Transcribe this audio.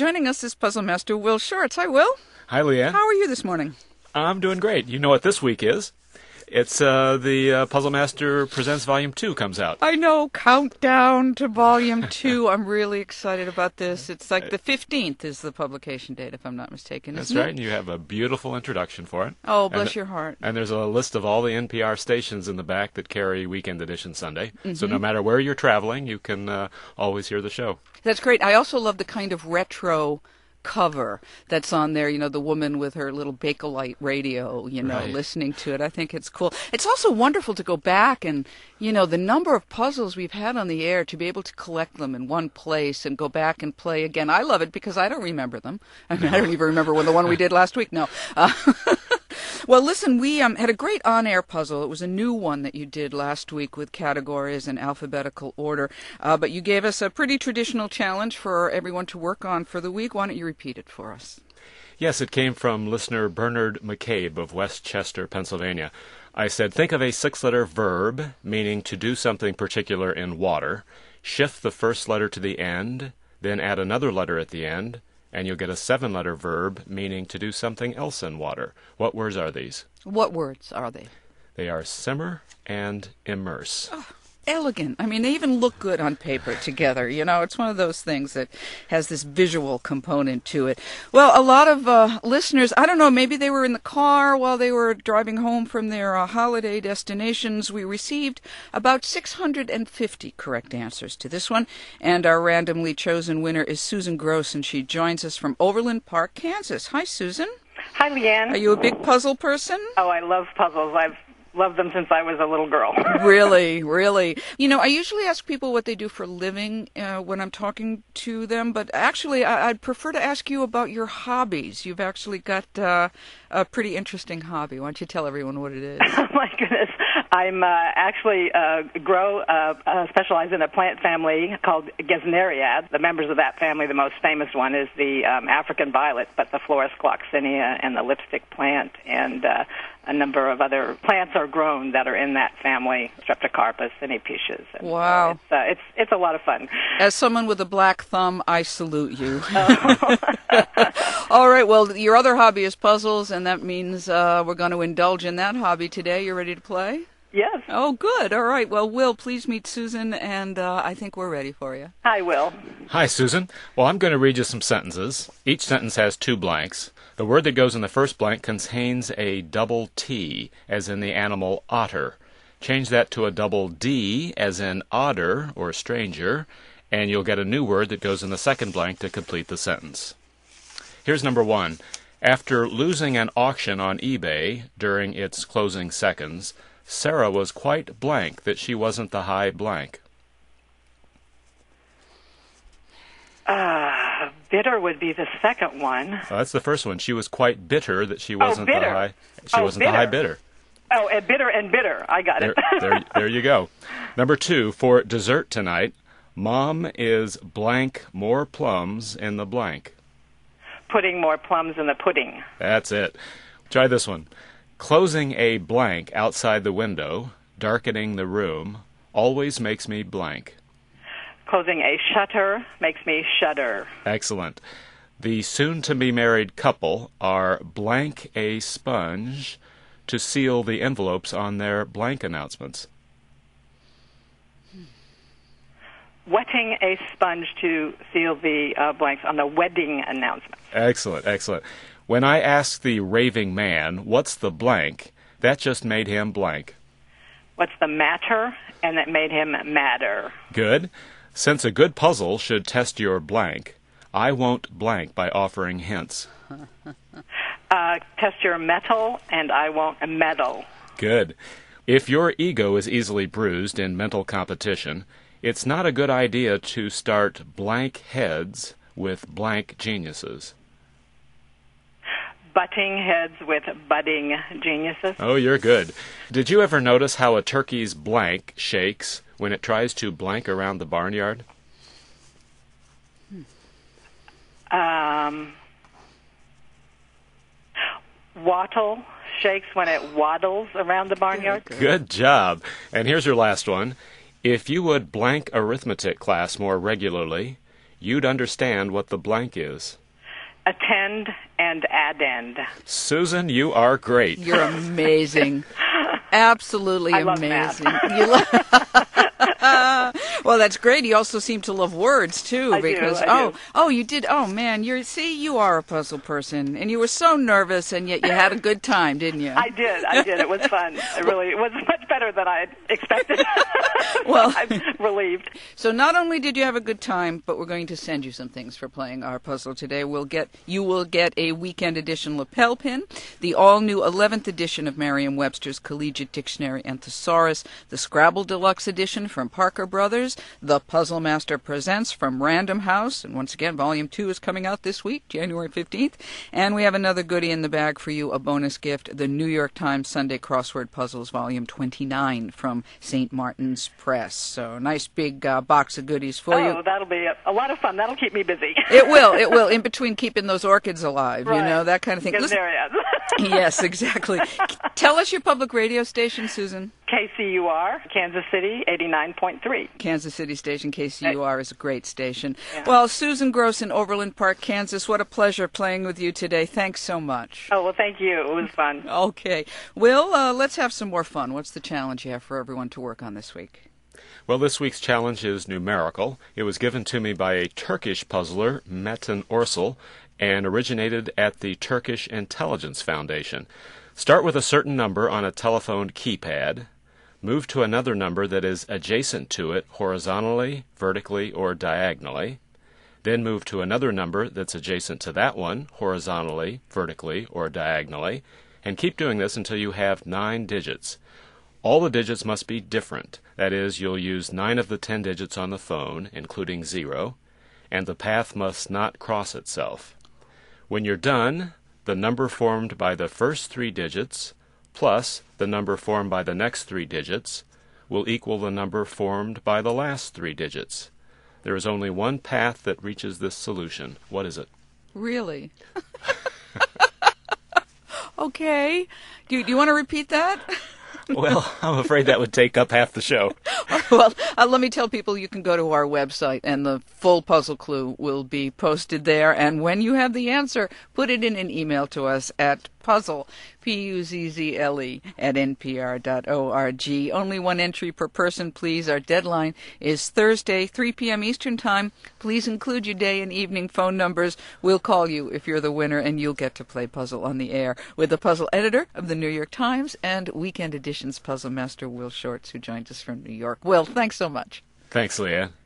Joining us is Puzzle Master Will Shortz. Hi, Will. Hi, Leanne. How are you this morning? I'm doing great. You know what this week is? It's the Puzzle Master Presents Volume 2 comes out. I know. Countdown to Volume 2. I'm really excited about this. It's like the 15th is the publication date, if I'm not mistaken. That's right, and you have a beautiful introduction for it. Oh, bless your heart. And there's a list of all the NPR stations in the back that carry Weekend Edition Sunday. So no matter where you're traveling, you can always hear the show. That's great. I also love the kind of retro cover that's on there, the woman with her little Bakelite radio, Right. listening to it. I think it's cool. It's also wonderful to go back and, the number of puzzles we've had on the air, to be able to collect them in one place and go back and play again. I love it because I don't remember them. I don't even remember the one we did last week. No. Well, listen, we had a great on-air puzzle. It was a new one that you did last week with categories in alphabetical order. But you gave us a pretty traditional challenge for everyone to work on for the week. Why don't you repeat it for us? Yes, it came from listener Bernard McCabe of Westchester, Pennsylvania. I said, think of a 6-letter verb, meaning to do something particular in water. Shift the first letter to the end, then add another letter at the end, and you'll get a 7-letter verb, meaning to do something else in water. What words are these? What words are they? They are simmer and immerse. Oh, elegant. I mean, they even look good on paper together. It's one of those things that has this visual component to it. Well, a lot of listeners, I don't know, maybe they were in the car while they were driving home from their holiday destinations. We received about 650 correct answers to this one. And our randomly chosen winner is Susan Gross, and she joins us from Overland Park, Kansas. Hi, Susan. Hi, Leanne. Are you a big puzzle person? Oh, I love puzzles. I've loved them since I was a little girl. Really, really. I usually ask people what they do for a living when I'm talking to them, but actually I'd prefer to ask you about your hobbies. You've actually got a pretty interesting hobby. Why don't you tell everyone what it is? Oh, my goodness. I'm actually specialize in a plant family called Gesneriad. The members of that family, the most famous one is the African violet, but the Florus gloxinia and the lipstick plant and a number of other plants are grown that are in that family, Streptocarpus and Apicius. Wow. So it's a lot of fun. As someone with a black thumb, I salute you. All right, well, your other hobby is puzzles, and that means we're going to indulge in that hobby today. You ready to play? Yes. Oh, good. All right. Well, Will, please meet Susan, and I think we're ready for you. Hi, Will. Hi, Susan. Well, I'm going to read you some sentences. Each sentence has 2 blanks. The word that goes in the first blank contains a double T, as in the animal otter. Change that to a double D, as in otter or stranger, and you'll get a new word that goes in the second blank to complete the sentence. Here's number 1. After losing an auction on eBay during its closing seconds, Sarah was quite blank that she wasn't the high blank. Bitter would be the second one. Oh, that's the first one. She was quite bitter that she wasn't the bitter. high. She wasn't the high bidder. Oh, bitter and bitter. I got it. There you go. Number 2, for dessert tonight, Mom is blank more plums in the blank. Putting more plums in the pudding. That's it. Try this one. Closing a blank outside the window, darkening the room, always makes me blank. Closing a shutter makes me shudder. Excellent. The soon-to-be-married couple are blank a sponge to seal the envelopes on their blank announcements. Wetting a sponge to seal the blanks on the wedding announcements. Excellent, excellent. When I asked the raving man, what's the blank, that just made him blank. What's the matter? And that made him madder. Good. Since a good puzzle should test your blank, I won't blank by offering hints. Test your metal, and I won't meddle. Good. If your ego is easily bruised in mental competition, it's not a good idea to start blank heads with blank geniuses. Butting heads with budding geniuses. Oh, you're good. Did you ever notice how a turkey's blank shakes when it tries to blank around the barnyard? Wattle shakes when it waddles around the barnyard. Good job. And here's your last one. If you would blank arithmetic class more regularly, you'd understand what the blank is. Attend and addend. Susan, you are great. You're amazing. Absolutely I love amazing. math. Well, that's great. You also seem to love words too, I do, because I do. you did. Oh man, you are a puzzle person, and you were so nervous, and yet you had a good time, didn't you? I did. It was fun. It was much better than I expected. Well, I'm relieved. So not only did you have a good time, but we're going to send you some things for playing our puzzle today. You will get a weekend edition lapel pin, the all-new 11th edition of Merriam-Webster's Collegiate Dictionary and Thesaurus, the Scrabble Deluxe edition from Parker Brothers, the Puzzle Master Presents from Random House, and once again, Volume 2 is coming out this week, January 15th, and we have another goodie in the bag for you, a bonus gift, the New York Times Sunday Crossword Puzzles, Volume 29 from St. Martin's Press. So nice big box of goodies for you. Oh, that'll be a lot of fun. That'll keep me busy. It will, in between keeping those orchids alive, Right. That kind of thing. Listen, Gesneriad. yes, exactly. Tell us your public radio station, Susan. KCUR, Kansas City, 89.3. Kansas City station, KCUR, is a great station. Yeah. Well, Susan Gross in Overland Park, Kansas, what a pleasure playing with you today. Thanks so much. Oh, well, thank you. It was fun. Okay. Will, let's have some more fun. What's the challenge you have for everyone to work on this week? Well, this week's challenge is numerical. It was given to me by a Turkish puzzler, Metin Orsal, and originated at the Turkish Intelligence Foundation. Start with a certain number on a telephone keypad. Move to another number that is adjacent to it horizontally, vertically, or diagonally. Then move to another number that's adjacent to that one horizontally, vertically, or diagonally. And keep doing this until you have 9 digits. All the digits must be different. That is, you'll use 9 of the 10 digits on the phone, including 0, and the path must not cross itself. When you're done, the number formed by the first 3 digits plus the number formed by the next 3 digits will equal the number formed by the last 3 digits. There is only one path that reaches this solution. What is it? Really? Okay. Do you want to repeat that? Well, I'm afraid that would take up half the show. Well, let me tell people you can go to our website and the full puzzle clue will be posted there. And when you have the answer, put it in an email to us at puzzle, Puzzle, at npr.org. Only one entry per person, please. Our deadline is Thursday, 3 p.m. Eastern Time. Please include your day and evening phone numbers. We'll call you if you're the winner, and you'll get to play Puzzle on the air with the puzzle editor of the New York Times and Weekend Edition's puzzle master, Will Shorts, who joined us from New York. Will, thanks so much. Thanks, Leanne.